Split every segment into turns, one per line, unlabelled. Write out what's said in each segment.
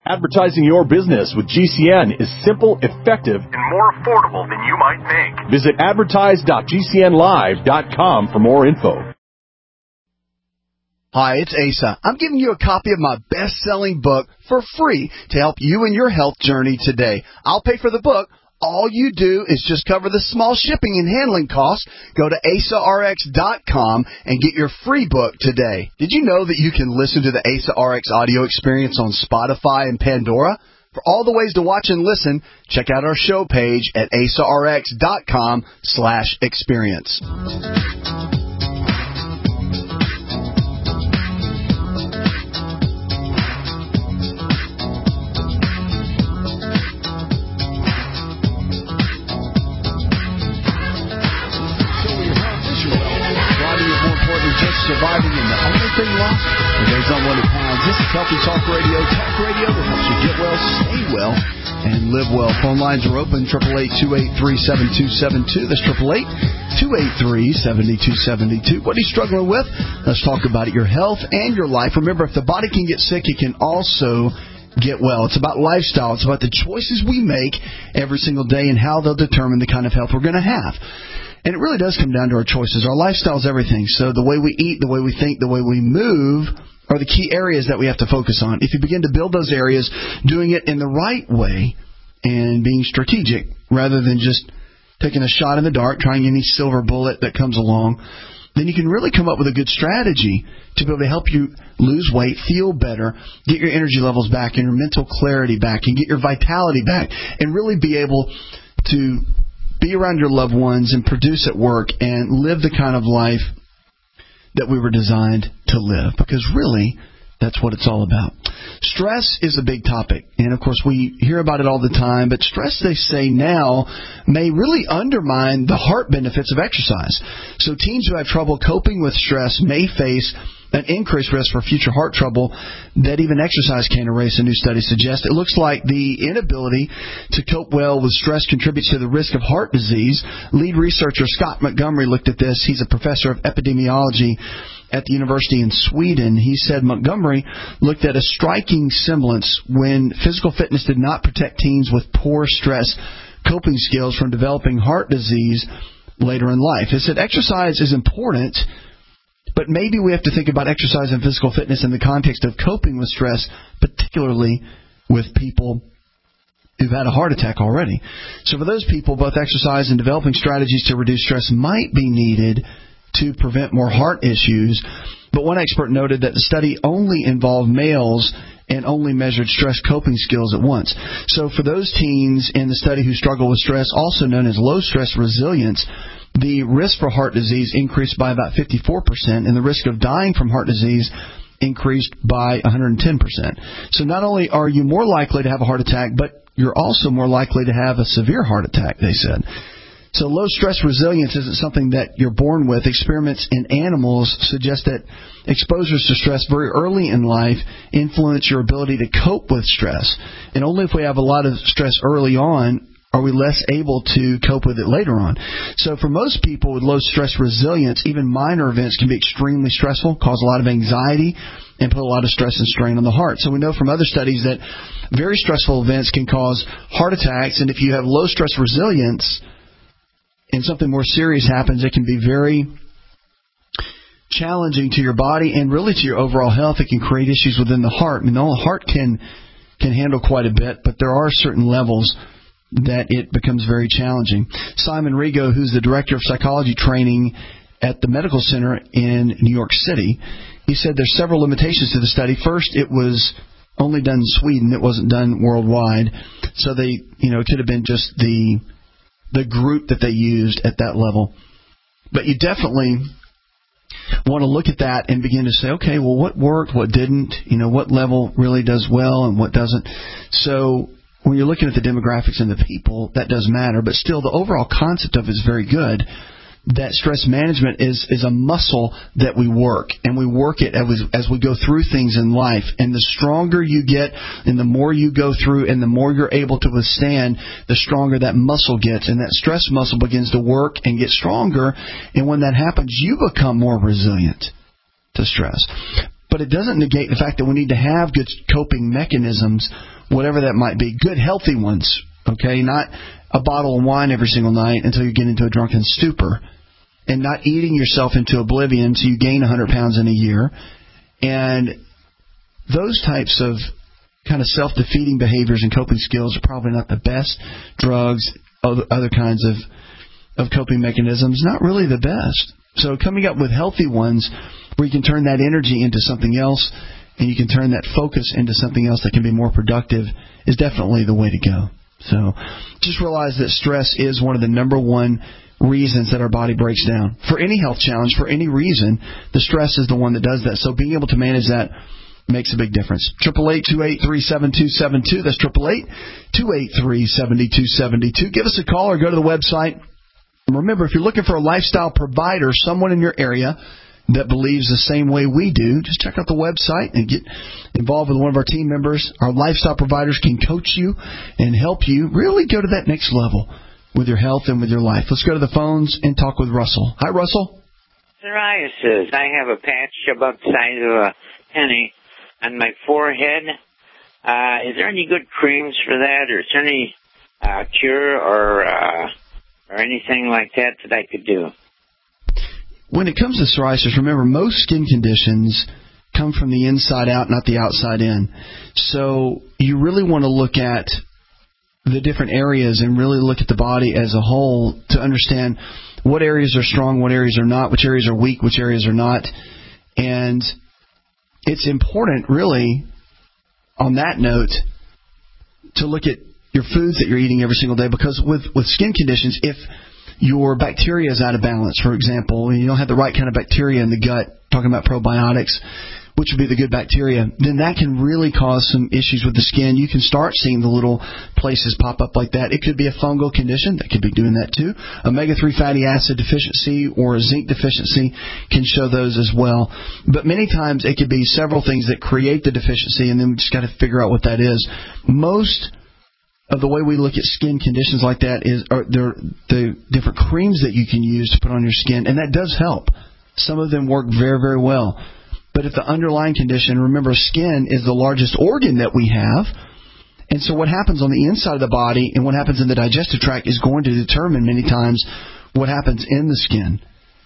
Advertising your business with GCN is simple, effective, and more affordable than you might think. Visit advertise.gcnlive.com for more info.
Hi, it's Asa. I'm giving you a copy of my best-selling book for free to help you in your health journey today. I'll pay for the book. All you do is just cover the small shipping and handling costs. Go to AsaRx.com and get your free book today. Did you know that you can listen to the Asa RX audio experience on Spotify and Pandora? For all the ways to watch and listen, check out our show page at AsaRx.com/experience. Surviving in the only thing lost is those unwanted pounds. This is Healthy Talk Radio that helps you get well, stay well, and live well. Phone lines are open, 888-283-7272. That's 888-283-7272. What are you struggling with? Let's talk about it, your health and your life. Remember, if the body can get sick, it can also get well. It's about lifestyle. It's about the choices we make every single day and how they'll determine the kind of health we're going to have. And it really does come down to our choices. Our lifestyle is everything. So the way we eat, the way we think, the way we move are the key areas that we have to focus on. If you begin to build those areas, doing it in the right way and being strategic rather than just taking a shot in the dark, trying any silver bullet that comes along, then you can really come up with a good strategy to be able to help you lose weight, feel better, get your energy levels back and your mental clarity back and get your vitality back and really be able to be around your loved ones and produce at work and live the kind of life that we were designed to live. Because really, that's what it's all about. Stress is a big topic. And, of course, we hear about it all the time. But stress, they say now, may really undermine the heart benefits of exercise. So teens who have trouble coping with stress may face an increased risk for future heart trouble that even exercise can't erase, a new study suggests. It looks like the inability to cope well with stress contributes to the risk of heart disease. Lead researcher Scott Montgomery looked at this. He's a professor of epidemiology at the university in Sweden. He said Montgomery looked at a striking semblance when physical fitness did not protect teens with poor stress coping skills from developing heart disease later in life. He said exercise is important, but maybe we have to think about exercise and physical fitness in the context of coping with stress, particularly with people who've had a heart attack already. So for those people, both exercise and developing strategies to reduce stress might be needed to prevent more heart issues. But one expert noted that the study only involved males and only measured stress coping skills at once. So for those teens in the study who struggle with stress, also known as low stress resilience, the risk for heart disease increased by about 54%, and the risk of dying from heart disease increased by 110%. So not only are you more likely to have a heart attack, but you're also more likely to have a severe heart attack, they said. So low stress resilience isn't something that you're born with. Experiments in animals suggest that exposures to stress very early in life influence your ability to cope with stress. And only if we have a lot of stress early on are we less able to cope with it later on. So for most people with low stress resilience, even minor events can be extremely stressful, cause a lot of anxiety, and put a lot of stress and strain on the heart. So we know from other studies that very stressful events can cause heart attacks, and if you have low stress resilience and something more serious happens, it can be very challenging to your body and really to your overall health. It can create issues within the heart. I mean, the whole heart can handle quite a bit, but there are certain levels that it becomes very challenging. Simon Rigo, who's the director of psychology training at the medical center in New York City, he said there's several limitations to the study. First, it was only done in Sweden. It wasn't done worldwide. So it could have been just the group that they used at that level. But you definitely want to look at that and begin to say, okay, well, what worked, what didn't, what level really does well and what doesn't. So when you're looking at the demographics and the people, that does matter. But still, the overall concept of it is very good, that stress management is a muscle that we work. And we work it as we go through things in life. And the stronger you get and the more you go through and the more you're able to withstand, the stronger that muscle gets. And that stress muscle begins to work and get stronger. And when that happens, you become more resilient to stress. but it doesn't negate the fact that we need to have good coping mechanisms, whatever that might be, good healthy ones, okay? Not a bottle of wine every single night until you get into a drunken stupor, and not eating yourself into oblivion so you gain 100 pounds in a year. And those types of kind of self-defeating behaviors and coping skills are probably not the best. Drugs, other kinds of coping mechanisms, not really the best. So coming up with healthy ones where you can turn that energy into something else and you can turn that focus into something else that can be more productive is definitely the way to go. So just realize that stress is one of the number one reasons that our body breaks down. For any health challenge, for any reason, the stress is the one that does that. So being able to manage that makes a big difference. 888-283-7272. That's 888-283-7272. Give us a call or go to the website. And remember, if you're looking for a lifestyle provider, someone in your area that believes the same way we do, just check out the website and get involved with one of our team members. Our lifestyle providers can coach you and help you really go to that next level with your health and with your life. Let's go to the phones and talk with Russell. Hi, Russell.
Psoriasis. I have a patch about the size of a penny on my forehead. Is there any good creams for that, or is there any cure or anything like that I could do?
When it comes to psoriasis, remember, most skin conditions come from the inside out, not the outside in. So you really want to look at the different areas and really look at the body as a whole to understand what areas are strong, what areas are not, which areas are weak, which areas are not. And it's important, really, on that note, to look at your foods that you're eating every single day, because with skin conditions, if your bacteria is out of balance, for example, and you don't have the right kind of bacteria in the gut, talking about probiotics, which would be the good bacteria, then that can really cause some issues with the skin. You can start seeing the little places pop up like that. It could be a fungal condition that could be doing that too. Omega-3 fatty acid deficiency or a zinc deficiency can show those as well. But many times it could be several things that create the deficiency, and then we just got to figure out what that is. Most of the way we look at skin conditions like that are the different creams that you can use to put on your skin, and that does help. Some of them work very, very well. But if the underlying condition, remember, skin is the largest organ that we have, and so what happens on the inside of the body and what happens in the digestive tract is going to determine many times what happens in the skin.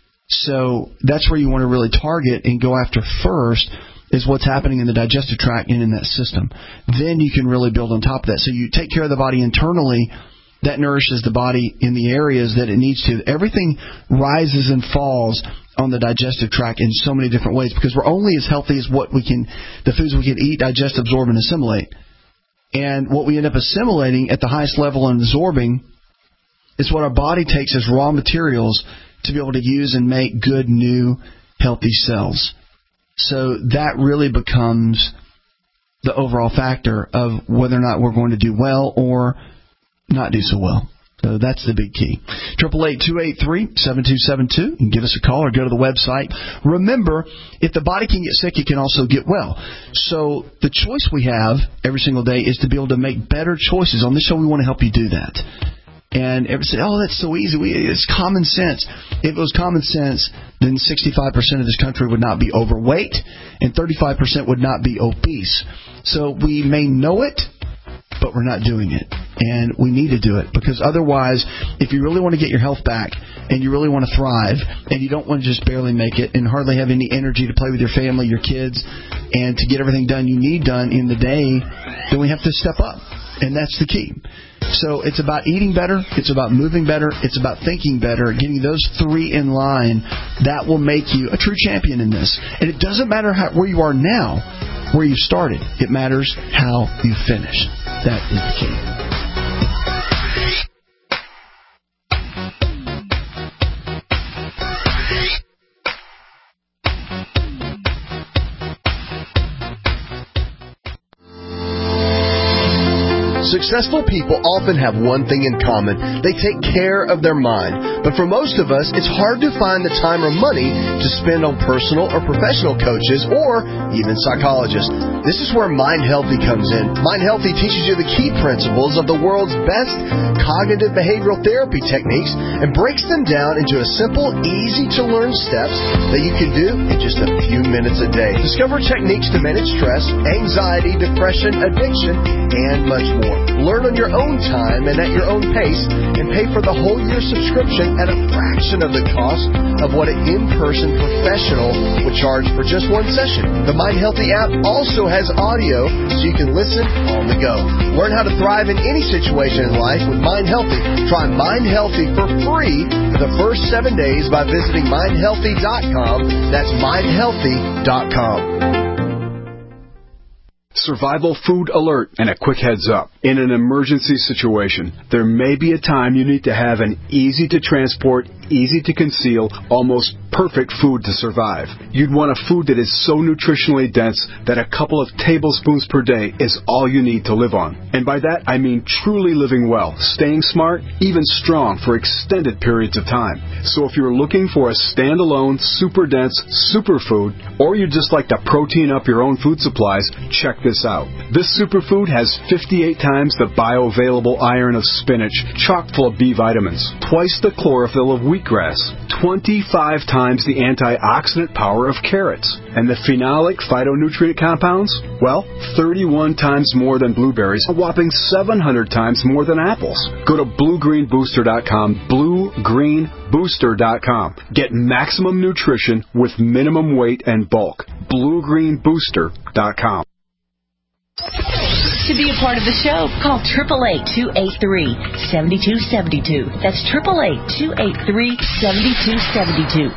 So that's where you want to really target and go after first, is what's happening in the digestive tract and in that system. Then you can really build on top of that. So you take care of the body internally, that nourishes the body in the areas that it needs to. Everything rises and falls on the digestive tract in so many different ways, because we're only as healthy as the foods we can eat, digest, absorb, and assimilate. And what we end up assimilating at the highest level and absorbing is what our body takes as raw materials to be able to use and make good, new, healthy cells. So that really becomes the overall factor of whether or not we're going to do well or not do so well. So that's the big key. 888-283-7272. You can give us a call or go to the website. Remember, if the body can get sick, it can also get well. So the choice we have every single day is to be able to make better choices. On this show, we want to help you do that. And everyone said, oh, that's so easy. It's common sense. If it was common sense, then 65% of this country would not be overweight and 35% would not be obese. So we may know it, but we're not doing it. And we need to do it, because otherwise, if you really want to get your health back and you really want to thrive and you don't want to just barely make it and hardly have any energy to play with your family, your kids, and to get everything done you need done in the day, then we have to step up. And that's the key. So it's about eating better, it's about moving better, it's about thinking better, getting those three in line. That will make you a true champion in this. And it doesn't matter where you are now, where you started. It matters how you finish. That is the key.
Successful people often have one thing in common. They take care of their mind. But for most of us, it's hard to find the time or money to spend on personal or professional coaches or even psychologists. This is where Mind Healthy comes in. Mind Healthy teaches you the key principles of the world's best cognitive behavioral therapy techniques and breaks them down into a simple, easy-to-learn steps that you can do in just a few minutes a day. Discover techniques to manage stress, anxiety, depression, addiction, and much more. Learn on your own time and at your own pace, and pay for the whole year subscription at a fraction of the cost of what an in-person professional would charge for just one session. The Mind Healthy app also has audio, so you can listen on the go. Learn how to thrive in any situation in life with Mind Healthy. Try Mind Healthy for free for the first 7 days by visiting mindhealthy.com. That's mindhealthy.com.
Survival food alert and a quick heads up. In an emergency situation, there may be a time you need to have an easy to transport, easy to conceal, almost perfect food to survive. You'd want a food that is so nutritionally dense that a couple of tablespoons per day is all you need to live on. And by that, I mean truly living well, staying smart, even strong for extended periods of time. So if you're looking for a standalone, super dense superfood, or you'd just like to protein up your own food supplies, check this out. This superfood has 58 times the bioavailable iron of spinach, chock full of B vitamins, twice the chlorophyll of wheatgrass, 25 times the antioxidant power of carrots, and the phenolic phytonutrient compounds, well, 31 times more than blueberries, a whopping 700 times more than apples. Go to bluegreenbooster.com, bluegreenbooster.com. Get maximum nutrition with minimum weight and bulk. bluegreenbooster.com.
To be a part of the show, call 888-283-7272. That's 888-283-7272.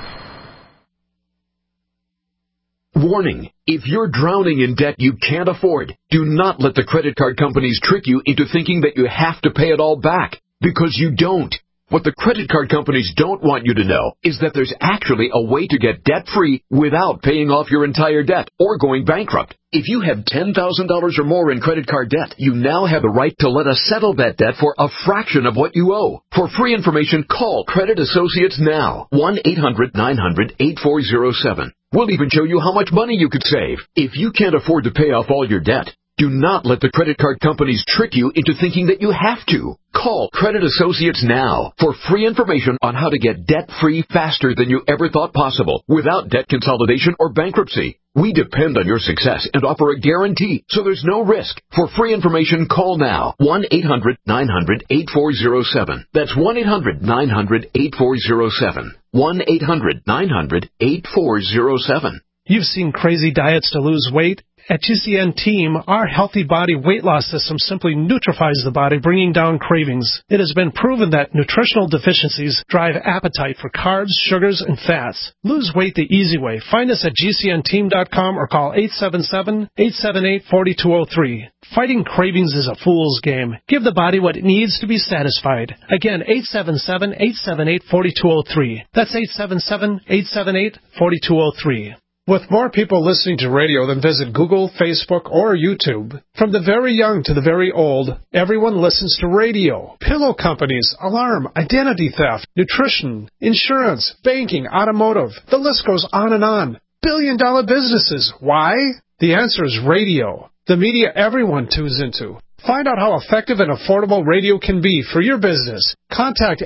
Warning, if you're drowning in debt you can't afford, do not let the credit card companies trick you into thinking that you have to pay it all back, because you don't. What the credit card companies don't want you to know is that there's actually a way to get debt-free without paying off your entire debt or going bankrupt. If you have $10,000 or more in credit card debt, you now have the right to let us settle that debt for a fraction of what you owe. For free information, call Credit Associates now. 1-800-900-8407. We'll even show you how much money you could save. If you can't afford to pay off all your debt, do not let the credit card companies trick you into thinking that you have to. Call Credit Associates now for free information on how to get debt-free faster than you ever thought possible without debt consolidation or bankruptcy. We depend on your success and offer a guarantee, so there's no risk. For free information, call now. 1-800-900-8407. That's 1-800-900-8407. 1-800-900-8407.
You've seen crazy diets to lose weight. At GCN Team, our healthy body weight loss system simply neutralizes the body, bringing down cravings. It has been proven that nutritional deficiencies drive appetite for carbs, sugars, and fats. Lose weight the easy way. Find us at GCNteam.com or call 877-878-4203. Fighting cravings is a fool's game. Give the body what it needs to be satisfied. Again, 877-878-4203. That's 877-878-4203. With more people listening to radio than visit Google, Facebook, or YouTube, from the very young to the very old, everyone listens to radio. Pillow companies, alarm, identity theft, nutrition, insurance, banking, automotive. The list goes on and on. Billion-dollar businesses. Why? The answer is radio. The media everyone tunes into. Find out how effective and affordable radio can be for your business. Contact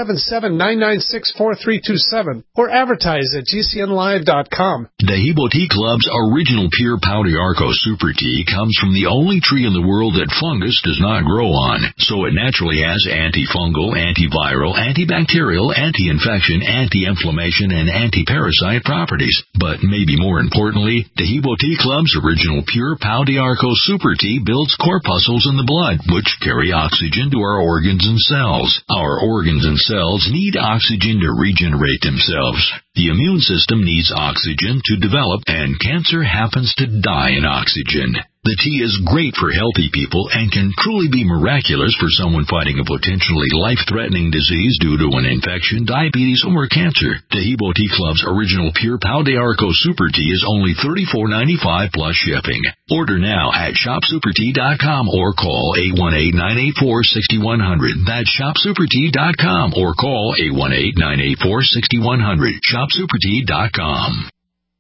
877-996-4327 or advertise at GCNlive.com.
Dehibo Tea Club's original pure Pau d'Arco Super Tea comes from the only tree in the world that fungus does not grow on, so it naturally has antifungal, antiviral, antibacterial, anti-infection, anti-inflammation, and anti-parasite properties. But maybe more importantly, Dehibo Tea Club's original pure Pau d'Arco Super Tea builds corpuscles in the blood, which carry oxygen to our organs and cells. Our organs and cells need oxygen to regenerate themselves. The immune system needs oxygen to develop, and cancer happens to die in oxygen. The tea is great for healthy people and can truly be miraculous for someone fighting a potentially life-threatening disease due to an infection, diabetes, or cancer. Taheebo Tea Club's original Pure Pau de Arco Super Tea is only $34.95 plus shipping. Order now at shopsupertea.com or call 818-984-6100. That's shopsupertea.com or call 818-984-6100. Shopsupertea.com.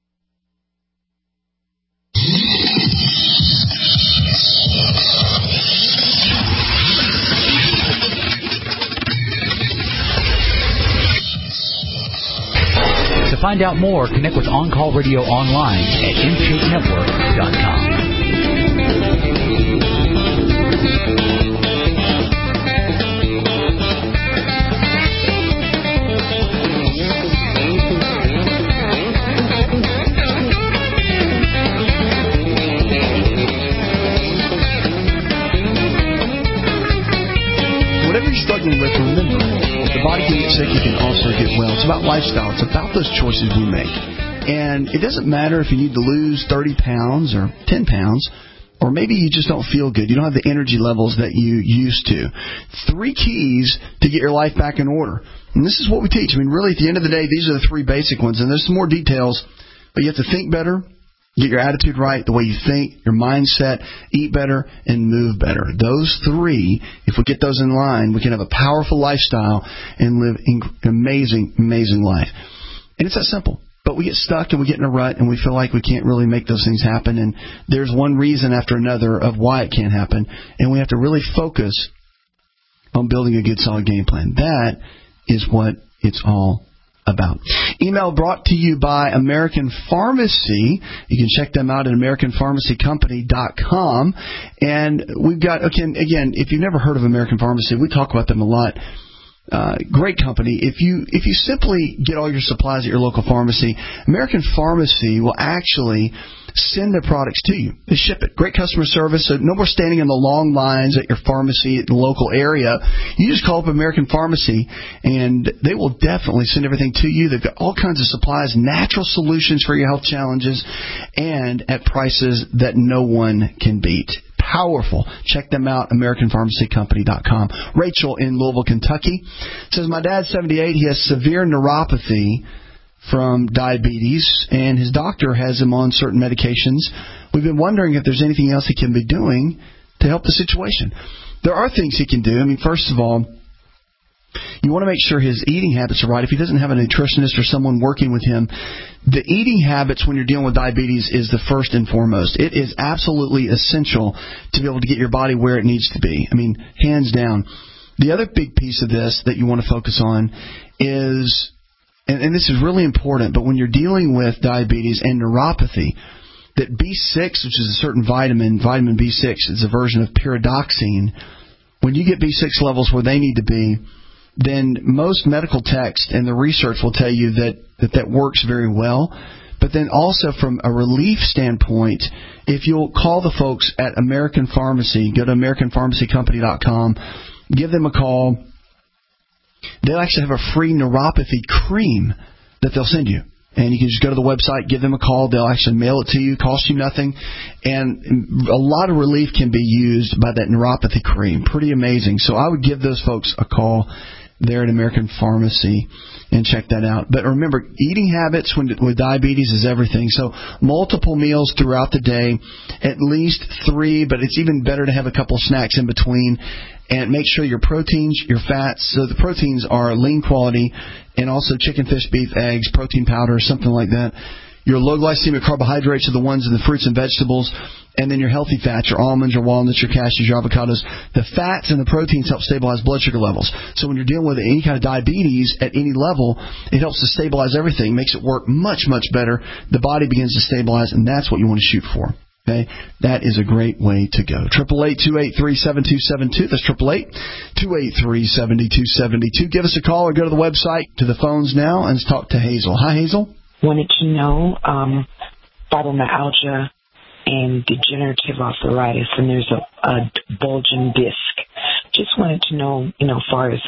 To find out more, connect with On Call Radio online at InShapeNetwork.com.
Whatever you're struggling with, remember, the body can get sick, you can also get well. It's about lifestyle. It's about those choices we make. And it doesn't matter if you need to lose 30 pounds or 10 pounds, or maybe you just don't feel good. You don't have the energy levels that you used to. 3 keys to get your life back in order. And this is what we teach. I mean, really, at the end of the day, these are the 3 basic ones. And there's some more details, but you have to think better, get your attitude right, the way you think, your mindset, eat better, and move better. Those 3, if we get those in line, we can have a powerful lifestyle and live an amazing, amazing life. And it's that simple. But we get stuck and we get in a rut and we feel like we can't really make those things happen. And there's one reason after another of why it can't happen. And we have to really focus on building a good, solid game plan. That is what it's all about. Email brought to you by American Pharmacy. You can check them out at AmericanPharmacyCompany.com. And we've got, again, if you've never heard of American Pharmacy, we talk about them a lot. Great company. If you simply get all your supplies at your local pharmacy, American Pharmacy will actually send their products to you. They ship it. Great customer service. So no more standing in the long lines at your pharmacy in the local area. You just call up American Pharmacy, and they will definitely send everything to you. They've got all kinds of supplies, natural solutions for your health challenges, and at prices that no one can beat. Powerful. Check them out, AmericanPharmacyCompany.com. Rachel in Louisville, Kentucky says, my dad's 78. He has severe neuropathy from diabetes, and his doctor has him on certain medications. We've been wondering if there's anything else he can be doing to help the situation. There are things he can do. I mean, first of all, you want to make sure his eating habits are right. If he doesn't have a nutritionist or someone working with him, the eating habits when you're dealing with diabetes is the first and foremost. It is absolutely essential to be able to get your body where it needs to be. I mean, hands down. The other big piece of this that you want to focus on is, and this is really important, but when you're dealing with diabetes and neuropathy, that B6, which is a certain vitamin B6, is a version of pyridoxine. When you get B6 levels where they need to be, then most medical text and the research will tell you that works very well. But then also from a relief standpoint, if you'll call the folks at American Pharmacy, go to AmericanPharmacyCompany.com, give them a call. They'll actually have a free neuropathy cream that they'll send you. And you can just go to the website, give them a call. They'll actually mail it to you, cost you nothing. And a lot of relief can be used by that neuropathy cream. Pretty amazing. So I would give those folks a call there at American Pharmacy and check that out. But remember, eating habits with diabetes is everything. So multiple meals throughout the day, at least 3, but it's even better to have a couple snacks in between. And make sure your proteins, your fats, so the proteins are lean quality, and also chicken, fish, beef, eggs, protein powder, something like that. Your low glycemic carbohydrates are the ones in the fruits and vegetables, and then your healthy fats, your almonds, your walnuts, your cashews, your avocados. The fats and the proteins help stabilize blood sugar levels. So when you're dealing with any kind of diabetes at any level, it helps to stabilize everything, makes it work much, much better. The body begins to stabilize, and that's what you want to shoot for. Okay, that is a great way to go. 888-283-7272. That's 888-283-7272. Give us a call or go to the website, to the phones now, and let's talk to Hazel. Hi, Hazel.
Wanted to know fibromyalgia and degenerative arthritis, and there's a bulging disc. Just wanted to know, as far as,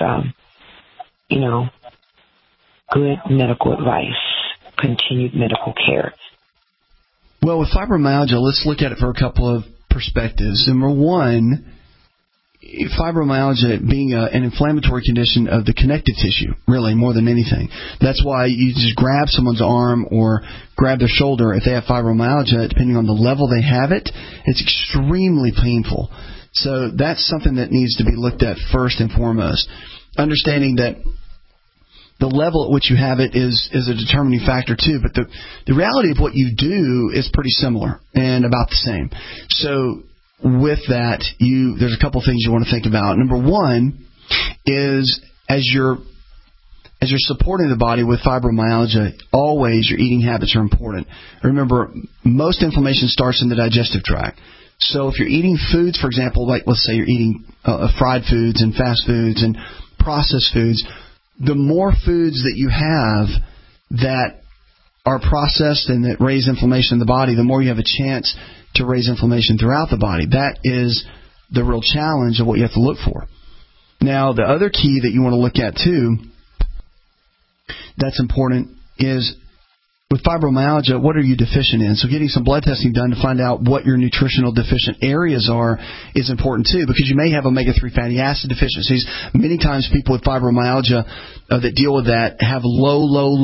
good medical advice, continued medical care.
Well, with fibromyalgia, let's look at it for a couple of perspectives. Number one, fibromyalgia being an inflammatory condition of the connective tissue, really, more than anything. That's why you just grab someone's arm or grab their shoulder if they have fibromyalgia. Depending on the level they have it, it's extremely painful. So that's something that needs to be looked at first and foremost. Understanding that the level at which you have it is a determining factor too, but the reality of what you do is pretty similar and about the same. So with that, there's a couple things you want to think about. Number one is as you're supporting the body with fibromyalgia, always your eating habits are important. Remember, most inflammation starts in the digestive tract. So if you're eating foods, for example, like let's say you're eating fried foods and fast foods and processed foods, the more foods that you have that are processed and that raise inflammation in the body, the more you have a chance to raise inflammation throughout the body. That is the real challenge of what you have to look for. Now, the other key that you want to look at, too, that's important, is with fibromyalgia, what are you deficient in? So getting some blood testing done to find out what your nutritional deficient areas are is important, too, because you may have omega-3 fatty acid deficiencies. Many times people with fibromyalgia that deal with that have low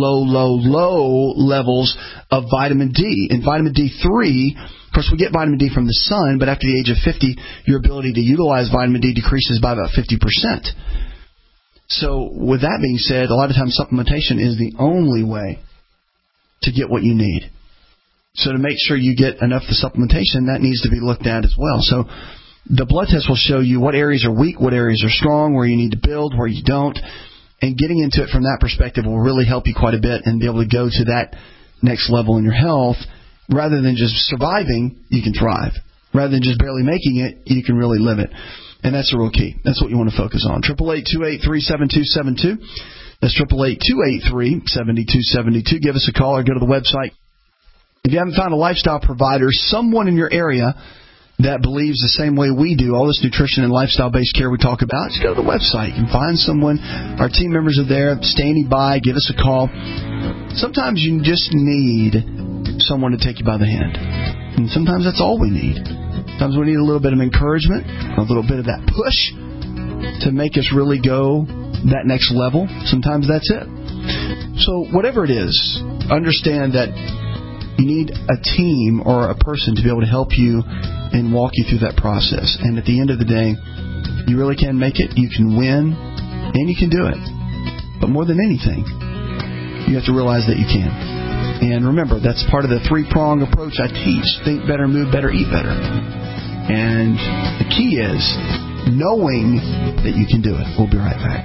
levels of vitamin D. And vitamin D3, of course, we get vitamin D from the sun, but after the age of 50, your ability to utilize vitamin D decreases by about 50%. So with that being said, a lot of times supplementation is the only way to get what you need. So to make sure you get enough of the supplementation, that needs to be looked at as well. So the blood test will show you what areas are weak, what areas are strong, where you need to build, where you don't. And getting into it from that perspective will really help you quite a bit and be able to go to that next level in your health. Rather than just surviving, you can thrive. Rather than just barely making it, you can really live it. And that's the real key. That's what you want to focus on. 888-283-7272. That's 888-283-7272. Give us a call or go to the website. If you haven't found a lifestyle provider, someone in your area that believes the same way we do, all this nutrition and lifestyle-based care we talk about, just go to the website. You can find someone. Our team members are there standing by. Give us a call. Sometimes you just need someone to take you by the hand. And sometimes that's all we need. Sometimes we need a little bit of encouragement, a little bit of that push to make us really go that next level. Sometimes that's it. So whatever it is, understand that you need a team or a person to be able to help you and walk you through that process. And at the end of the day, you really can make it, you can win, and you can do it. But more than anything, you have to realize that you can. And remember, that's part of the three-prong approach I teach. Think better, move better, eat better. And the key is knowing that you can do it. We'll be right back.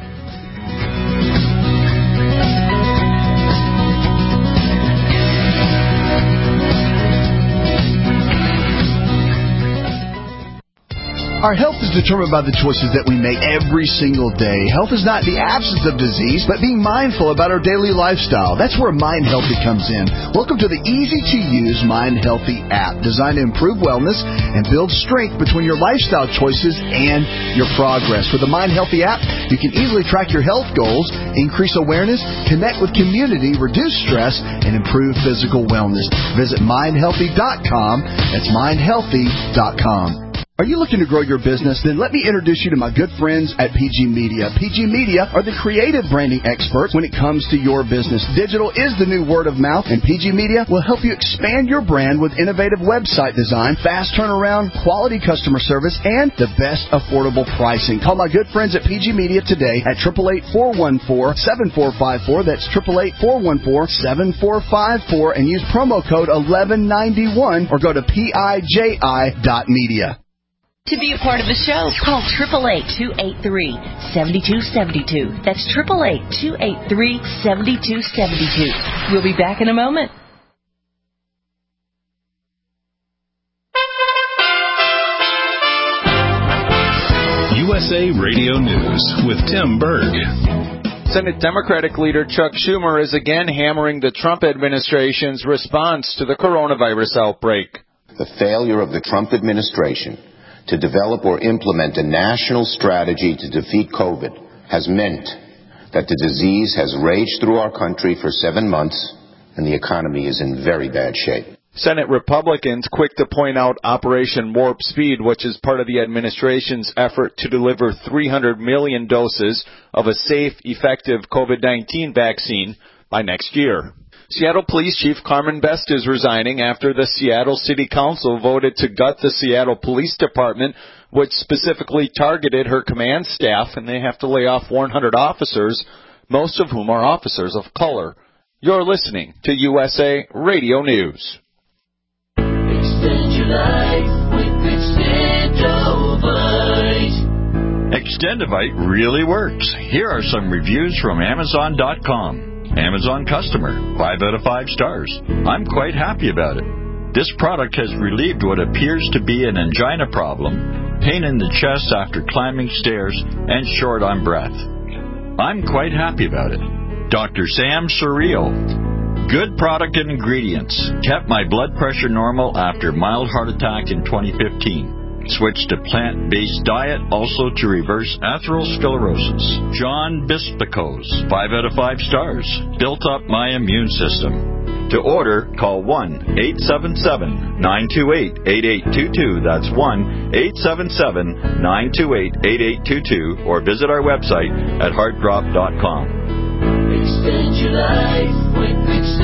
Our health is determined by the choices that we make every single day. Health is not the absence of disease, but being mindful about our daily lifestyle. That's where Mind Healthy comes in. Welcome to the easy-to-use Mind Healthy app, designed to improve wellness and build strength between your lifestyle choices and your progress. With the Mind Healthy app, you can easily track your health goals, increase awareness, connect with community, reduce stress, and improve physical wellness. Visit mindhealthy.com. That's mindhealthy.com. Are you looking to grow your business? Then let me introduce you to my good friends at PG Media. PG Media are the creative branding experts when it comes to your business. Digital is the new word of mouth, and PG Media will help you expand your brand with innovative website design, fast turnaround, quality customer service, and the best affordable pricing. Call my good friends at PG Media today at 888-414-7454. That's 888-414-7454, and use promo code 1191 or go to PIJI.media.
To be a part of the show, call 888-283-7272. That's 888-283-7272. We'll be back in a moment.
USA Radio News with Tim Berg.
Senate Democratic leader Chuck Schumer is again hammering the Trump administration's response to the coronavirus outbreak.
The failure of the Trump administration to develop or implement a national strategy to defeat COVID has meant that the disease has raged through our country for 7 months and the economy is in very bad shape.
Senate Republicans quick to point out Operation Warp Speed, which is part of the administration's effort to deliver 300 million doses of a safe, effective COVID-19 vaccine by next year. Seattle Police Chief Carmen Best is resigning after the Seattle City Council voted to gut the Seattle Police Department, which specifically targeted her command staff, and they have to lay off 100 officers, most of whom are officers of color. You're listening to USA Radio News.
Extend your life with Extendovite. Extendovite really works. Here are some reviews from Amazon.com. Amazon customer, 5 out of 5 stars. I'm quite happy about it. This product has relieved what appears to be an angina problem, pain in the chest after climbing stairs, and short on breath. I'm quite happy about it. Dr. Sam Surreal. Good product and ingredients. Kept my blood pressure normal after mild heart attack in 2015. Switched to plant-based diet, also to reverse atherosclerosis. John Bispicos, 5 out of 5 stars. Built up my immune system. To order, call 1-877-928-8822. That's 1-877-928-8822. Or visit our website at heartdrop.com. Extend your life with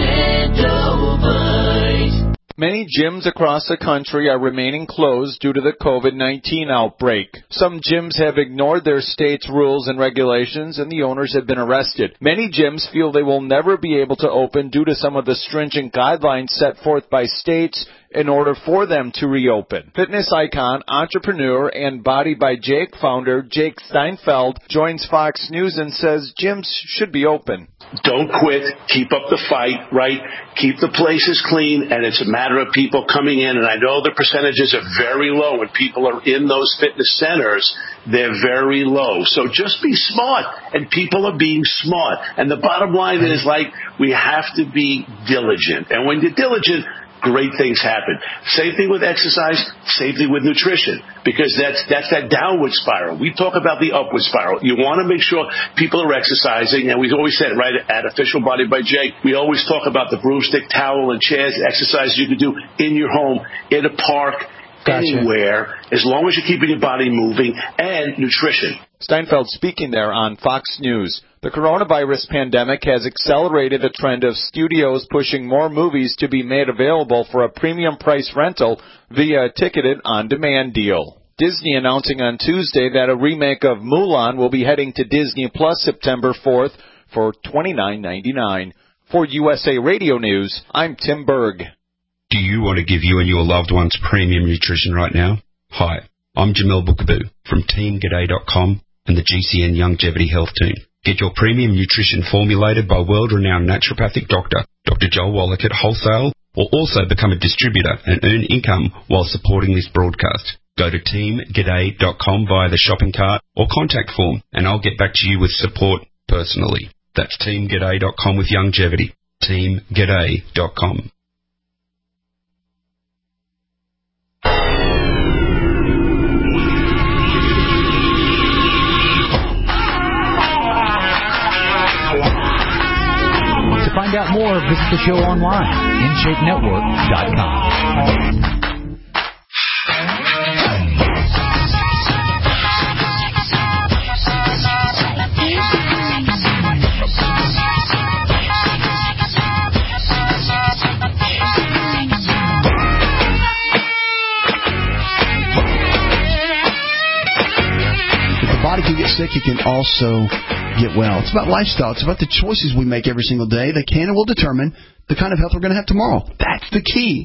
Extendovite.
Many gyms across the country are remaining closed due to the COVID-19 outbreak. Some gyms have ignored their state's rules and regulations, and the owners have been arrested. Many gyms feel they will never be able to open due to some of the stringent guidelines set forth by states in order for them to reopen. Fitness icon, entrepreneur, and Body by Jake founder Jake Steinfeld joins Fox News and says gyms should be open.
Don't quit. Keep up the fight, right? Keep the places clean, and it's a matter of people coming in. And I know the percentages are very low when people are in those fitness centers. They're very low. So just be smart, and people are being smart. And the bottom line is, we have to be diligent. And when you're diligent, great things happen. Same thing with exercise, same thing with nutrition, because that's that downward spiral. We talk about the upward spiral. You want to make sure people are exercising, and we've always said, right, at Official Body by Jake, we always talk about the broomstick, towel, and chairs, exercises you can do in your home, in a park, anywhere, as long as you're keeping your body moving, and nutrition.
Steinfeld speaking there on Fox News. The coronavirus pandemic has accelerated the trend of studios pushing more movies to be made available for a premium price rental via a ticketed on-demand deal. Disney announcing on Tuesday that a remake of Mulan will be heading to Disney Plus September 4th for $29.99. For USA Radio News, I'm Tim Berg.
Do you want to give you and your loved ones premium nutrition right now? Hi, I'm Jamil Bookaboo from TeamGaday.com and the GCN Longevity Health Team. Get your premium nutrition formulated by world-renowned naturopathic doctor, Dr. Joel Wallach at Wholesale, or also become a distributor and earn income while supporting this broadcast. Go to TeamGaday.com via the shopping cart or contact form, and I'll get back to you with support personally. That's TeamGaday.com with longevity. TeamGaday.com.
To find out more, visit the show online, InShapeNetwork.com.
Body can get sick, it can also get well. It's about lifestyle. It's about the choices we make every single day that can and will determine the kind of health we're going to have tomorrow. That's the key.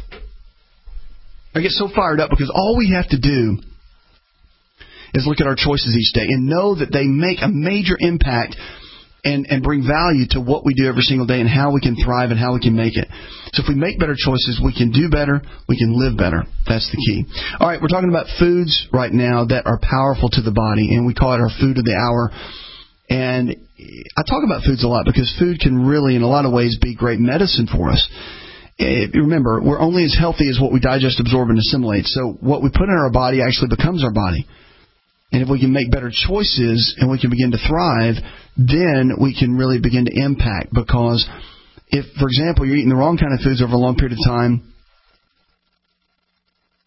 I get so fired up because all we have to do is look at our choices each day and know that they make a major impact and bring value to what we do every single day and how we can thrive and how we can make it. So if we make better choices, we can do better, we can live better. That's the key. All right, we're talking about foods right now that are powerful to the body, and we call it our food of the hour. And I talk about foods a lot because food can really, in a lot of ways, be great medicine for us. Remember, we're only as healthy as what we digest, absorb, and assimilate. So what we put in our body actually becomes our body. And if we can make better choices and we can begin to thrive, then we can really begin to impact. Because if, for example, you're eating the wrong kind of foods over a long period of time,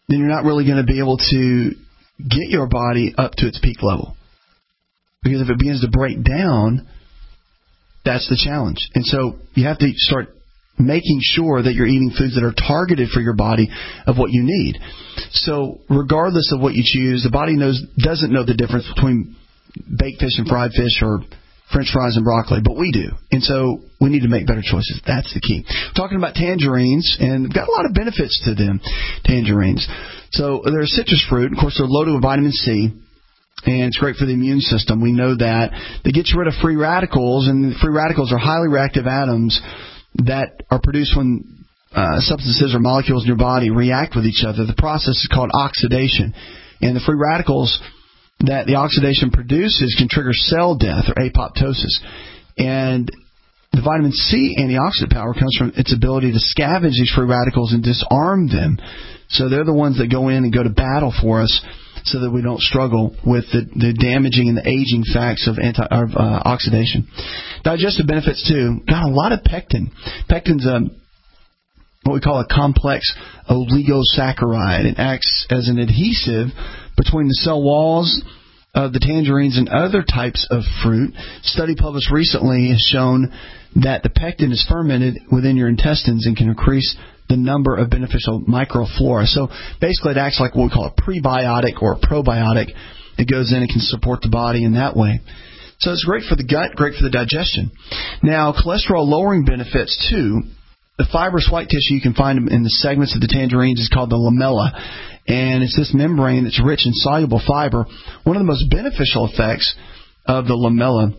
then you're not really going to be able to get your body up to its peak level. Because if it begins to break down, that's the challenge. And so you have to start making sure that you're eating foods that are targeted for your body of what you need. So regardless of what you choose, the body doesn't know the difference between baked fish and fried fish or French fries and broccoli, but we do. And so we need to make better choices. That's the key. We're talking about tangerines, and they've got a lot of benefits to them, tangerines. So they're a citrus fruit. Of course, they're loaded with vitamin C. And it's great for the immune system. We know that. They get rid of free radicals, and free radicals are highly reactive atoms that are produced when substances or molecules in your body react with each other. The process is called oxidation. And the free radicals that the oxidation produces can trigger cell death or apoptosis. And the vitamin C antioxidant power comes from its ability to scavenge these free radicals and disarm them. So they're the ones that go in and go to battle for us, so that we don't struggle with the damaging and the aging facts of oxidation. Digestive benefits, too. Got a lot of pectin. Pectin's what we call a complex oligosaccharide. It acts as an adhesive between the cell walls of the tangerines and other types of fruit. A study published recently has shown that the pectin is fermented within your intestines and can increase the number of beneficial microflora. So basically it acts like what we call a prebiotic or a probiotic. It goes in and can support the body in that way. So it's great for the gut, great for the digestion. Now, cholesterol-lowering benefits, too. The fibrous white tissue you can find in the segments of the tangerines is called the lamella. And it's this membrane that's rich in soluble fiber. One of the most beneficial effects of the lamella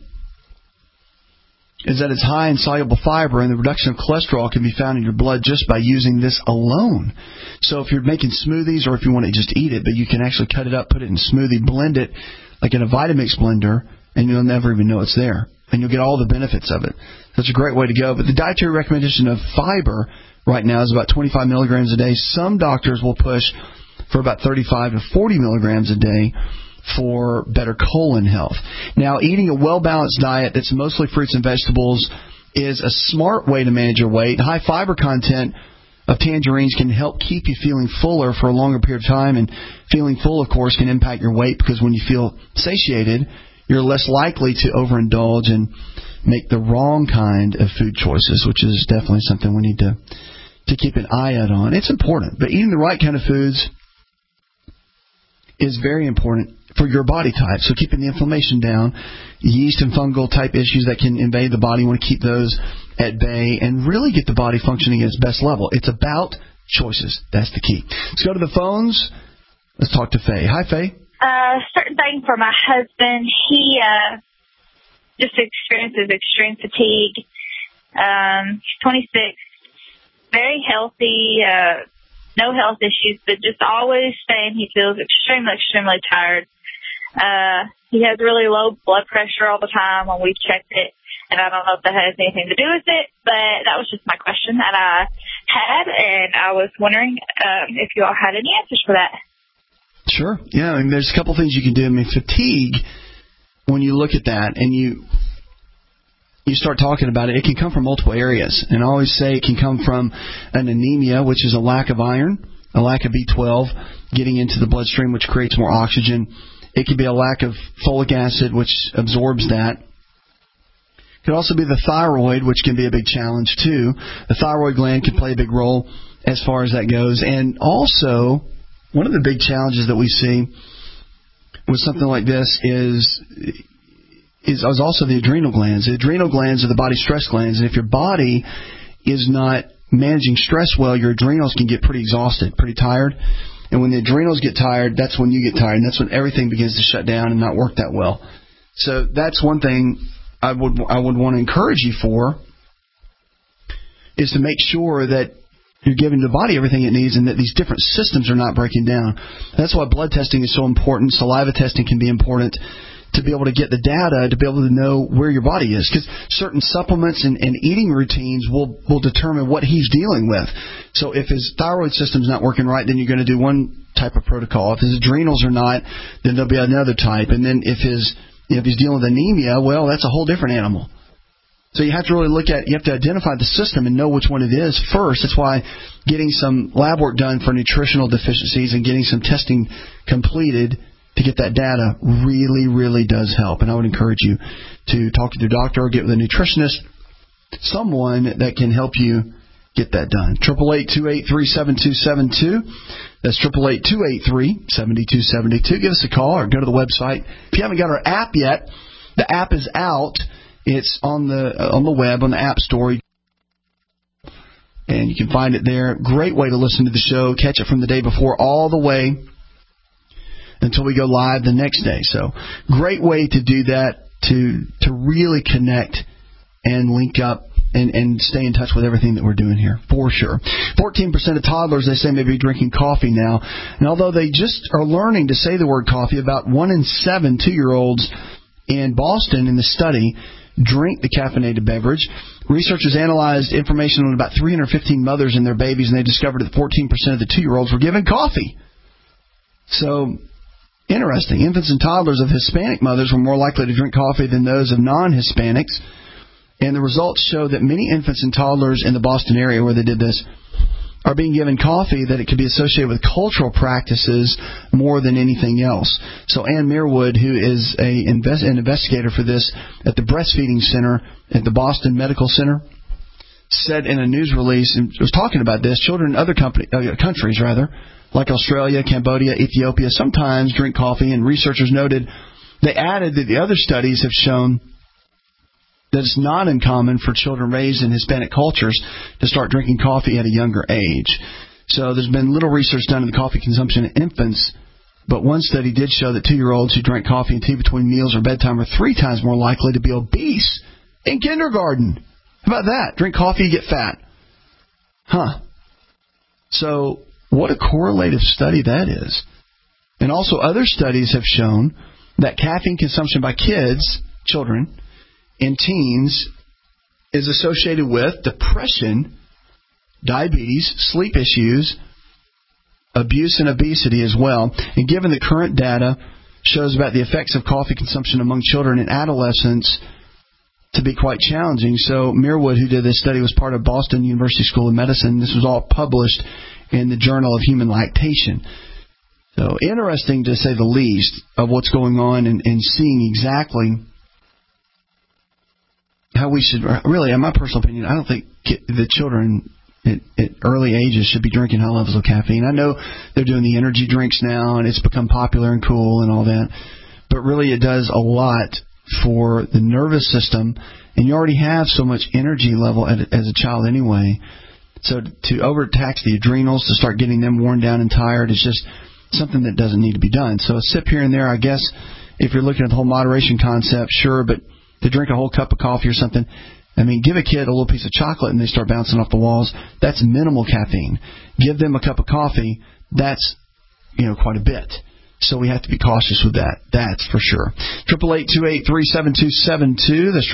is that it's high in soluble fiber, and the reduction of cholesterol can be found in your blood just by using this alone. So if you're making smoothies, or if you want to just eat it, but you can actually cut it up, put it in a smoothie, blend it like in a Vitamix blender, and you'll never even know it's there. And you'll get all the benefits of it. That's a great way to go. But the dietary recommendation of fiber right now is about 25 milligrams a day. Some doctors will push for about 35 to 40 milligrams a day for better colon health. Now, eating a well-balanced diet that's mostly fruits and vegetables is a smart way to manage your weight. High fiber content of tangerines can help keep you feeling fuller for a longer period of time, and feeling full, of course, can impact your weight, because when you feel satiated, you're less likely to overindulge and make the wrong kind of food choices, which is definitely something we need to keep an eye out on. It's important, but eating the right kind of foods is very important for your body type. So keeping the inflammation down, yeast and fungal type issues that can invade the body, you want to keep those at bay and really get the body functioning at its best level. It's about choices. That's the key. Let's go to the phones. Let's talk to Faye. Hi, Faye.
Certain thing for my husband. He just experiences extreme fatigue. He's 26, very healthy, no health issues, but just always saying he feels extremely tired. He has really low blood pressure all the time when we've checked it, and I don't know if that has anything to do with it, but that was just my question that I had, and I was wondering if you all had any answers for that.
Sure. Yeah, I mean, there's a couple things you can do. I mean, fatigue, when you look at that and you start talking about it, it can come from multiple areas. And I always say it can come from an anemia, which is a lack of iron, a lack of B12 getting into the bloodstream, which creates more oxygen. It could be a lack of folic acid, which absorbs that. It could also be the thyroid, which can be a big challenge, too. The thyroid gland can play a big role as far as that goes. And also, one of the big challenges that we see with something like this is also the adrenal glands. The adrenal glands are the body's stress glands, and if your body is not managing stress well, your adrenals can get pretty exhausted, pretty tired. And when the adrenals get tired, that's when you get tired, and that's when everything begins to shut down and not work that well. So that's one thing I would want to encourage you for, is to make sure that you're giving the body everything it needs and that these different systems are not breaking down. That's why blood testing is so important. Saliva testing can be important to be able to get the data, to be able to know where your body is. Because certain supplements and eating routines will determine what he's dealing with. So if his thyroid system's not working right, then you're going to do one type of protocol. If his adrenals are not, then there'll be another type. And then if he's dealing with anemia, well, that's a whole different animal. So you have to really you have to identify the system and know which one it is first. That's why getting some lab work done for nutritional deficiencies and getting some testing completed to get that data really, really does help. And I would encourage you to talk with your doctor or get with a nutritionist, someone that can help you get that done. 888-283-7272. That's 888-283-7272. Give us a call or go to the website. If you haven't got our app yet, the app is out. It's on the web, on the App Store. And you can find it there. Great way to listen to the show. Catch it from the day before all the way until we go live the next day. So great way to do that, to really connect and link up and stay in touch with everything that we're doing here, for sure. 14% of toddlers, they say, may be drinking coffee now. And although they just are learning to say the word coffee, about 1 in 7 2-year-olds in Boston in the study drink the caffeinated beverage. Researchers analyzed information on about 315 mothers and their babies, and they discovered that 14% of the 2-year-olds were given coffee. So, interesting. Infants and toddlers of Hispanic mothers were more likely to drink coffee than those of non-Hispanics. And the results show that many infants and toddlers in the Boston area where they did this are being given coffee, that it could be associated with cultural practices more than anything else. So Ann Meerwood, who is an investigator for this at the Breastfeeding Center at the Boston Medical Center, said in a news release, and was talking about this, children in other countries, like Australia, Cambodia, Ethiopia, sometimes drink coffee, and researchers noted, they added that the other studies have shown that it's not uncommon for children raised in Hispanic cultures to start drinking coffee at a younger age. So there's been little research done in the coffee consumption in infants, but one study did show that 2-year-olds who drank coffee and tea between meals or bedtime were 3 times more likely to be obese in kindergarten. How about that? Drink coffee, you get fat. So what a correlative study that is. And also other studies have shown that caffeine consumption by children, in teens is associated with depression, diabetes, sleep issues, abuse, and obesity as well. And given the current data shows about the effects of coffee consumption among children and adolescents to be quite challenging. So Meerwood, who did this study, was part of Boston University School of Medicine. This was all published in the Journal of Human Lactation. So interesting, to say the least, of what's going on and seeing exactly how we should, really, in my personal opinion, I don't think the children at early ages should be drinking high levels of caffeine. I know they're doing the energy drinks now, and it's become popular and cool and all that, but really it does a lot for the nervous system, and you already have so much energy level as a child anyway. So to overtax the adrenals, to start getting them worn down and tired, is just something that doesn't need to be done. So a sip here and there, I guess, if you're looking at the whole moderation concept, sure, but to drink a whole cup of coffee or something, I mean, give a kid a little piece of chocolate and they start bouncing off the walls. That's minimal caffeine. Give them a cup of coffee, that's, quite a bit. So we have to be cautious with that. That's for sure. 888-283-7272. That's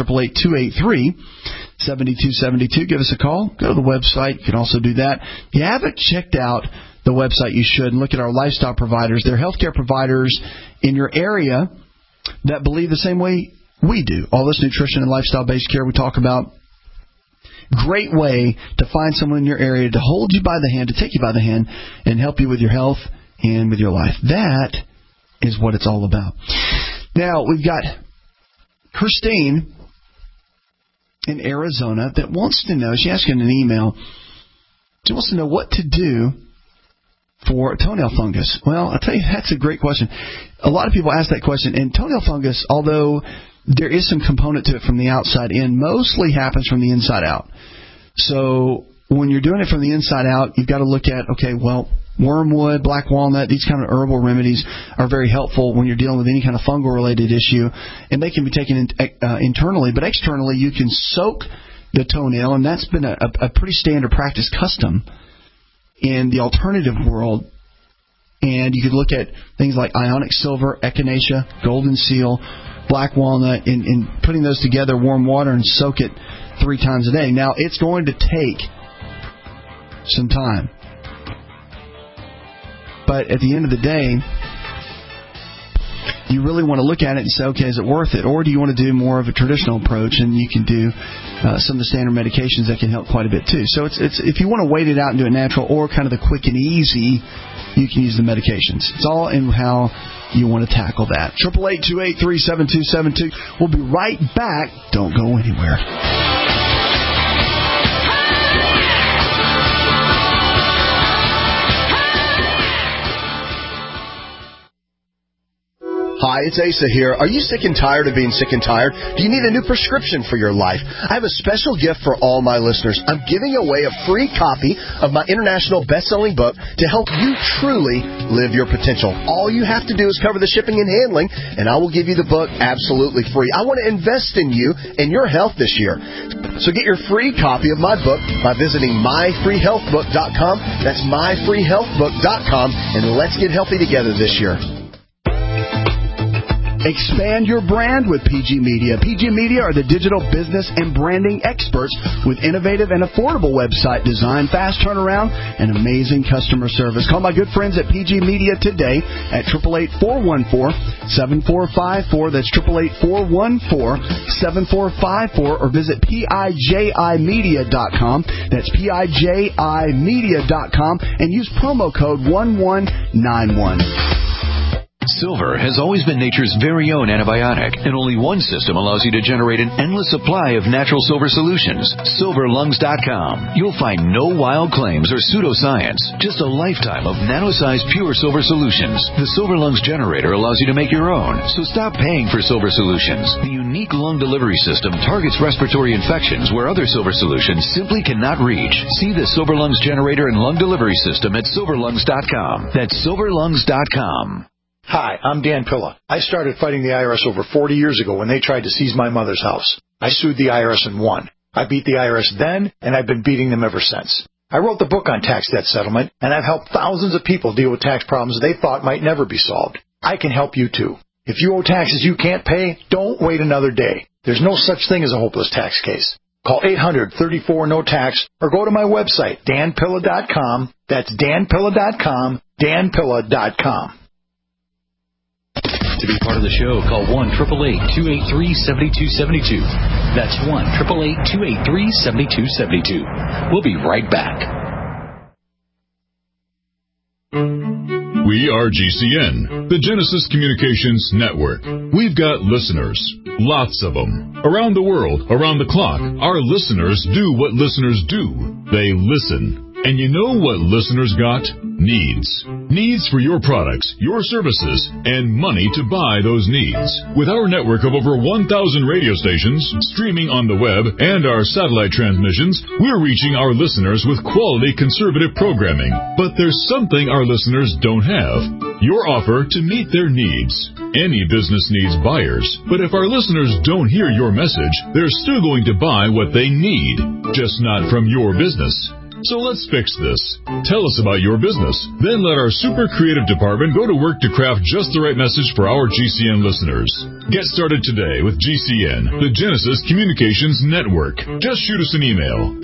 888-283-7272. Give us a call. Go to the website. You can also do that. If you haven't checked out the website, you should. And look at our lifestyle providers. They're healthcare providers in your area that believe the same way we do. All this nutrition and lifestyle-based care we talk about. Great way to find someone in your area to hold you by the hand, to take you by the hand, and help you with your health and with your life. That is what it's all about. Now, we've got Christine in Arizona that wants to know, she asked in an email, she wants to know what to do for toenail fungus. Well, I'll tell you, that's a great question. A lot of people ask that question, and toenail fungus, although there is some component to it from the outside in, mostly happens from the inside out. So when you're doing it from the inside out, you've got to look at, wormwood, black walnut, these kind of herbal remedies are very helpful when you're dealing with any kind of fungal-related issue, and they can be taken internally. But externally, you can soak the toenail, and that's been a pretty standard practice custom in the alternative world. And you could look at things like ionic silver, echinacea, golden seal, black walnut, and putting those together, warm water, and soak it 3 times a day. Now, it's going to take some time. But at the end of the day, you really want to look at it and say, okay, is it worth it? Or do you want to do more of a traditional approach, and you can do some of the standard medications that can help quite a bit too. So it's if you want to wait it out and do it natural, or kind of the quick and easy, you can use the medications. It's all in how you want to tackle that. 888-283-7272. We'll be right back. Don't go anywhere.
Hi, it's Asa here. Are you sick and tired of being sick and tired? Do you need a new prescription for your life? I have a special gift for all my listeners. I'm giving away a free copy of my international best-selling book to help you truly live your potential. All you have to do is cover the shipping and handling, and I will give you the book absolutely free. I want to invest in you and your health this year. So get your free copy of my book by visiting myfreehealthbook.com. That's myfreehealthbook.com, and let's get healthy together this year.
Expand your brand with PG Media. PG Media are the digital business and branding experts with innovative and affordable website design, fast turnaround, and amazing customer service. Call my good friends at PG Media today at 888-414-7454. That's 888-414-7454, or visit PIJImedia.com. That's PIJImedia.com, and use promo code 1191.
Silver has always been nature's very own antibiotic, and only one system allows you to generate an endless supply of natural silver solutions. SilverLungs.com. You'll find no wild claims or pseudoscience, just a lifetime of nano-sized pure silver solutions. The Silver Lungs generator allows you to make your own, so stop paying for silver solutions. The unique lung delivery system targets respiratory infections where other silver solutions simply cannot reach. See the Silver Lungs generator and lung delivery system at SilverLungs.com. That's SilverLungs.com.
Hi, I'm Dan Pilla. I started fighting the IRS over 40 years ago when they tried to seize my mother's house. I sued the IRS and won. I beat the IRS then, and I've been beating them ever since. I wrote the book on tax debt settlement, and I've helped thousands of people deal with tax problems they thought might never be solved. I can help you too. If you owe taxes you can't pay, don't wait another day. There's no such thing as a hopeless tax case. Call 800-34-NO-TAX or go to my website, danpilla.com. That's danpilla.com, danpilla.com.
To be part of the show, call 1-888-283-7272. That's 1-888-283-7272. We'll be right back.
We are GCN, the Genesis Communications Network. We've got listeners, lots of them, around the world, around the clock. Our listeners do what listeners do. They listen. And you know what listeners got? Needs. Needs for your products, your services, and money to buy those needs. With our network of over 1,000 radio stations, streaming on the web, and our satellite transmissions, we're reaching our listeners with quality conservative programming. But there's something our listeners don't have. Your offer to meet their needs. Any business needs buyers, but if our listeners don't hear your message, they're still going to buy what they need, just not from your business. So let's fix this. Tell us about your business. Then let our super creative department go to work to craft just the right message for our GCN listeners. Get started today with GCN, the Genesis Communications Network. Just shoot us an email.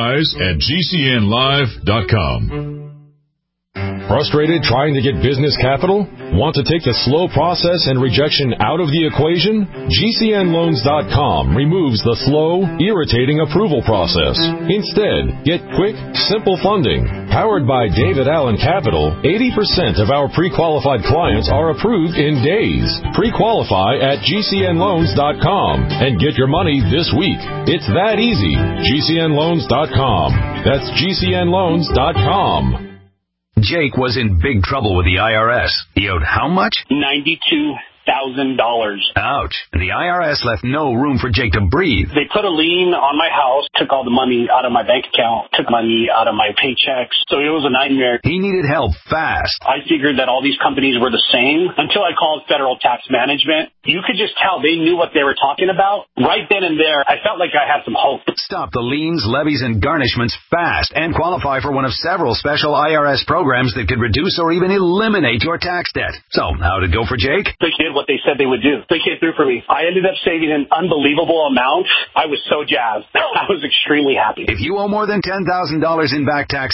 Advertise@gcnlive.com.
Frustrated trying to get business capital? Want to take the slow process and rejection out of the equation? GCNloans.com removes the slow, irritating approval process. Instead, get quick, simple funding. Powered by David Allen Capital, 80% of our pre-qualified clients are approved in days. Pre-qualify at GCNloans.com and get your money this week. It's that easy. GCNloans.com. That's GCNloans.com.
Jake was in big trouble with the IRS. He owed how much?
$92,000.
Ouch. And the IRS left no room for Jake to breathe.
They put a lien on my house, took all the money out of my bank account, took money out of my paychecks. So it was a nightmare.
He needed help fast.
I figured that all these companies were the same until I called Federal Tax Management. You could just tell they knew what they were talking about. Right then and there, I felt like I had some hope.
Stop the liens, levies, and garnishments fast and qualify for one of several special IRS programs that could reduce or even eliminate your tax debt. So, how'd it go for Jake?
They did what they said they would do. They came through for me. I ended up saving an unbelievable amount. I was so jazzed. I was extremely happy.
If you owe more than $10,000 in back taxes,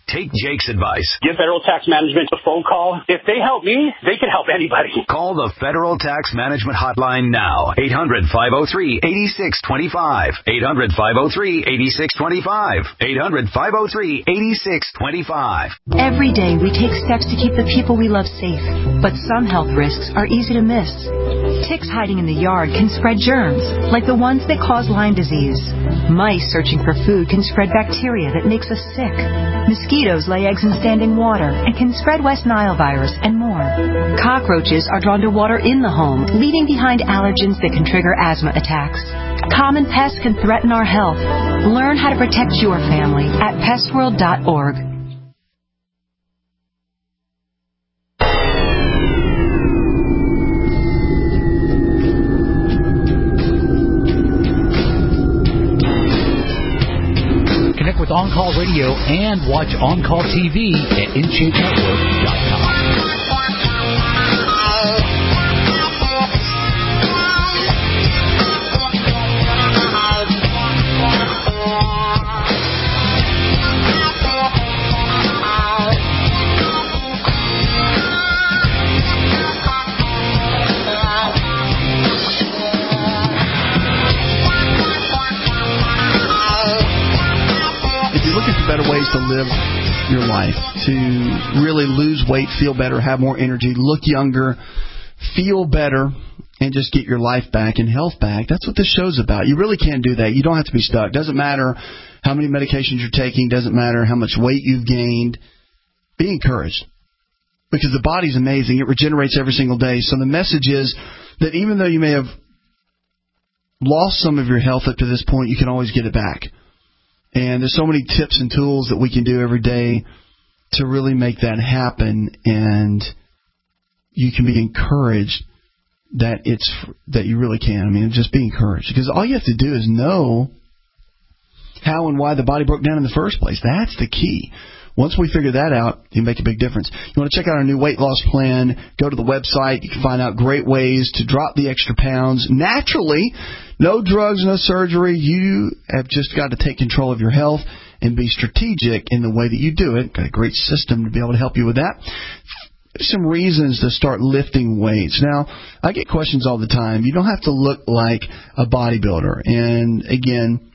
Take Jake's advice.
Give Federal Tax Management a phone call. If they help me, they can help anybody.
Call the Federal Tax Management Hotline now. 800-503-8625. 800-503-8625. 800-503-8625.
Every day we take steps to keep the people we love safe, but some health risks are easy to miss. Ticks hiding in the yard can spread germs, like the ones that cause Lyme disease. Mice searching for food can spread bacteria that makes us sick. Mosquitoes lay eggs in standing water and can spread West Nile virus and more. Cockroaches are drawn to water in the home, leaving behind allergens that can trigger asthma attacks. Common pests can threaten our health. Learn how to protect your family at pestworld.org.
Connect with On Call Radio and watch On Call TV at InShapeNetwork.com.
Better ways to live your life, to really lose weight, feel better, have more energy, look younger, feel better, and just get your life back and health back. That's what this show's about. You really can do that. You don't have to be stuck. Doesn't matter how many medications you're taking. Doesn't matter how much weight you've gained. Be encouraged, because the body's amazing. It regenerates every single day. So the message is that even though you may have lost some of your health up to this point, you can always get it back. And there's so many tips and tools that we can do every day to really make that happen, and you can be encouraged that you really can. I mean, just be encouraged, because all you have to do is know how and why the body broke down in the first place. That's the key. Once we figure that out, you make a big difference. You want to check out our new weight loss plan, go to the website. You can find out great ways to drop the extra pounds naturally. No drugs, no surgery. You have just got to take control of your health and be strategic in the way that you do it. Got a great system to be able to help you with that. Some reasons to start lifting weights. Now, I get questions all the time. You don't have to look like a bodybuilder. And again,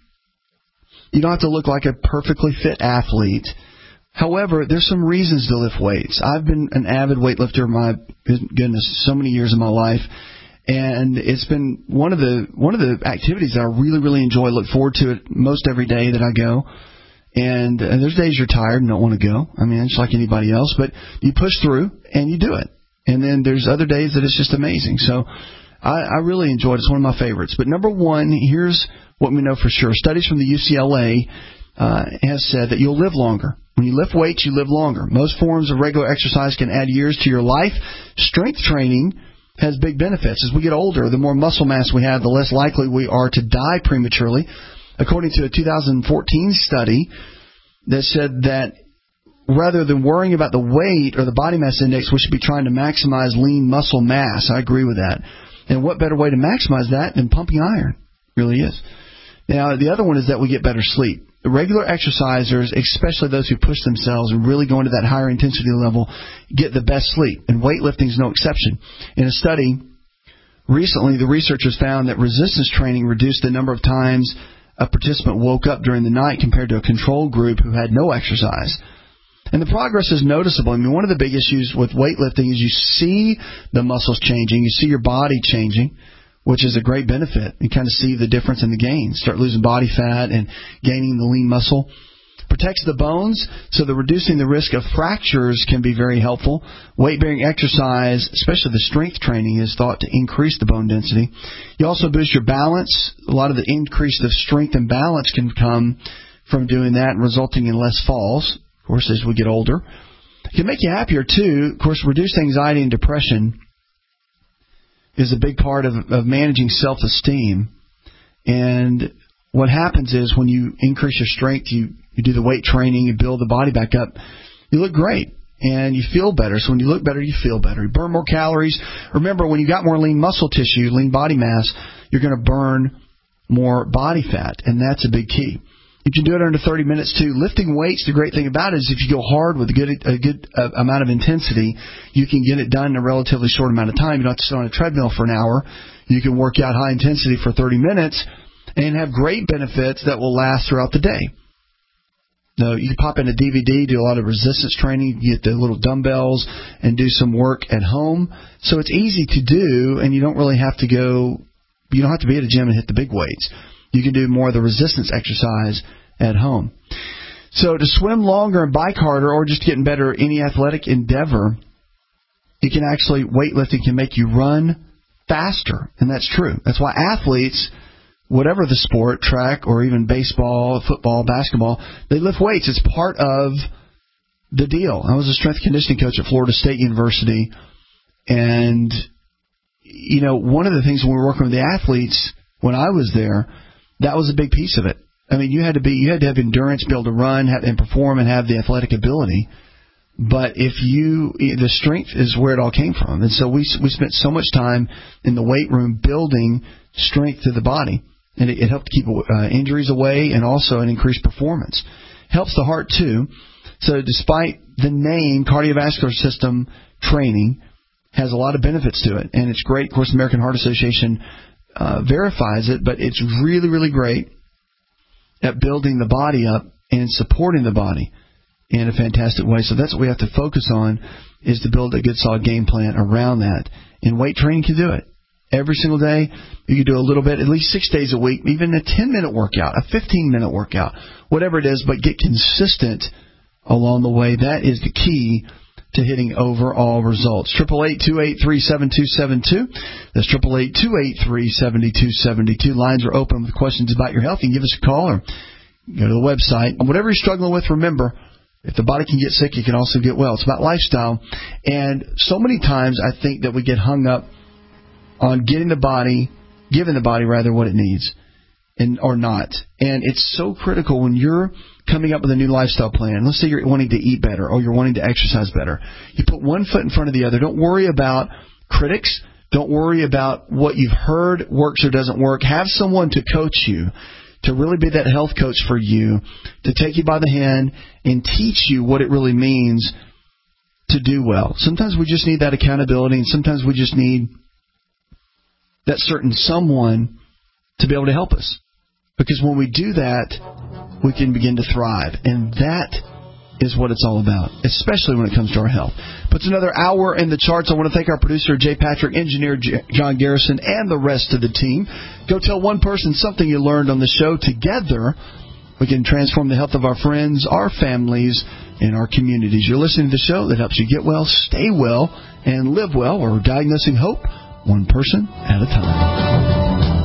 you don't have to look like a perfectly fit athlete. However, there's some reasons to lift weights. I've been an avid weightlifter, my goodness, so many years of my life, and it's been one of the activities that I really, really enjoy. Look forward to it most every day that I go. And there's days you're tired and don't want to go. I mean, it's like anybody else, but you push through and you do it. And then there's other days that it's just amazing. So I really enjoy it. It's one of my favorites. But number one, here's what we know for sure. Studies from the UCLA has said that you'll live longer. When you lift weights, you live longer. Most forms of regular exercise can add years to your life. Strength training has big benefits. As we get older, the more muscle mass we have, the less likely we are to die prematurely. According to a 2014 study that said that rather than worrying about the weight or the body mass index, we should be trying to maximize lean muscle mass. I agree with that. And what better way to maximize that than pumping iron? It really is. Now, the other one is that we get better sleep. The regular exercisers, especially those who push themselves and really go into that higher intensity level, get the best sleep. And weightlifting is no exception. In a study recently, the researchers found that resistance training reduced the number of times a participant woke up during the night compared to a control group who had no exercise. And the progress is noticeable. I mean, one of the big issues with weightlifting is you see the muscles changing, you see your body changing, which is a great benefit. You kind of see the difference in the gains. Start losing body fat and gaining the lean muscle. Protects the bones, so that reducing the risk of fractures can be very helpful. Weight-bearing exercise, especially the strength training, is thought to increase the bone density. You also boost your balance. A lot of the increase of strength and balance can come from doing that, resulting in less falls, of course, as we get older. It can make you happier, too. Of course, reduced anxiety and depression is a big part of managing self-esteem. And what happens is when you increase your strength, you do the weight training, you build the body back up, you look great and you feel better. So when you look better, you feel better. You burn more calories. Remember, when you got more lean muscle tissue, lean body mass, you're going to burn more body fat, and that's a big key. You can do it under 30 minutes, too. Lifting weights, the great thing about it is if you go hard with a good amount of intensity, you can get it done in a relatively short amount of time. You don't have to sit on a treadmill for an hour. You can work out high intensity for 30 minutes and have great benefits that will last throughout the day. Now, you can pop in a DVD, do a lot of resistance training, get the little dumbbells, and do some work at home. So it's easy to do, and you don't really have to you don't have to be at a gym and hit the big weights. You can do more of the resistance exercise at home. So to swim longer and bike harder, or just getting better at any athletic endeavor, weightlifting can make you run faster, and that's true. That's why athletes, whatever the sport, track or even baseball, football, basketball, they lift weights. It's part of the deal. I was a strength conditioning coach at Florida State University, and one of the things when we were working with the athletes when I was there, that was a big piece of it. I mean, you had to have endurance, be able to run and perform and have the athletic ability. But the strength is where it all came from. And so we spent so much time in the weight room building strength to the body. And it helped keep injuries away and also an increased performance. Helps the heart, too. So despite the name, cardiovascular system training has a lot of benefits to it. And it's great. Of course, the American Heart Association verifies it, but it's really, really great at building the body up and supporting the body in a fantastic way. So that's what we have to focus on, is to build a good, solid game plan around that. And weight training can do it. Every single day, you can do a little bit, at least 6 days a week, even a 10-minute workout, a 15-minute workout, whatever it is, but get consistent along the way. That is the key to hitting overall results. 888-283-7272. That's 888-283-7272. Lines are open with questions about your health. You can give us a call or go to the website. And whatever you're struggling with, remember, if the body can get sick, it can also get well. It's about lifestyle. And so many times I think that we get hung up on giving the body what it needs or not. And it's so critical when you're coming up with a new lifestyle plan. Let's say you're wanting to eat better or you're wanting to exercise better. You put one foot in front of the other. Don't worry about critics. Don't worry about what you've heard works or doesn't work. Have someone to coach you, to really be that health coach for you, to take you by the hand and teach you what it really means to do well. Sometimes we just need that accountability, and sometimes we just need that certain someone to be able to help us. Because when we do that, we can begin to thrive. And that is what it's all about, especially when it comes to our health. Puts another hour in the charts. I want to thank our producer, Jay Patrick, engineer John Garrison, and the rest of the team. Go tell one person something you learned on the show. Together, we can transform the health of our friends, our families, and our communities. You're listening to the show that helps you get well, stay well, and live well. We're diagnosing hope one person at a time.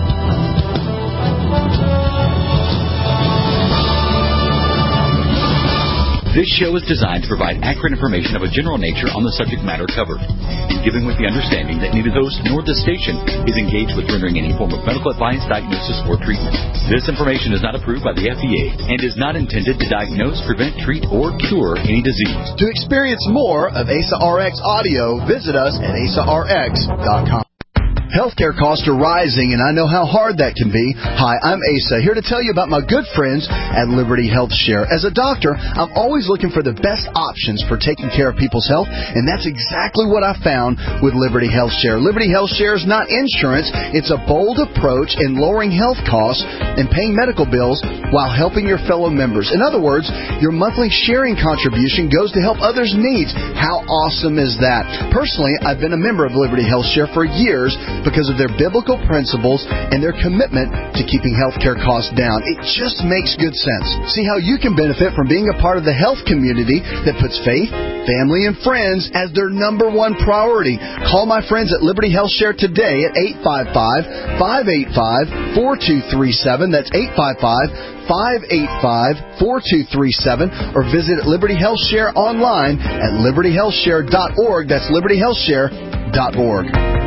This show is designed to provide accurate information of a general nature on the subject matter covered, and given with the understanding that neither host nor the station is engaged with rendering any form of medical advice, diagnosis, or treatment. This information is not approved by the FDA and is not intended to diagnose, prevent, treat, or cure any disease.
To experience more of ASA RX audio, visit us at asarx.com. Healthcare costs are rising, and I know how hard that can be. Hi, I'm Asa, here to tell you about my good friends at Liberty Health Share. As a doctor, I'm always looking for the best options for taking care of people's health, and that's exactly what I found with Liberty Health Share. Liberty Health Share is not insurance. It's a bold approach in lowering health costs and paying medical bills while helping your fellow members. In other words, your monthly sharing contribution goes to help others' needs. How awesome is that? Personally, I've been a member of Liberty Health Share for years because of their biblical principles and their commitment to keeping healthcare costs down. It just makes good sense. See how you can benefit from being a part of the health community that puts faith, family, and friends as their number one priority. Call my friends at Liberty Health Share today at 855-585-4237. That's 855-585-4237, or visit Liberty Health Share online at libertyhealthshare.org. That's libertyhealthshare.org.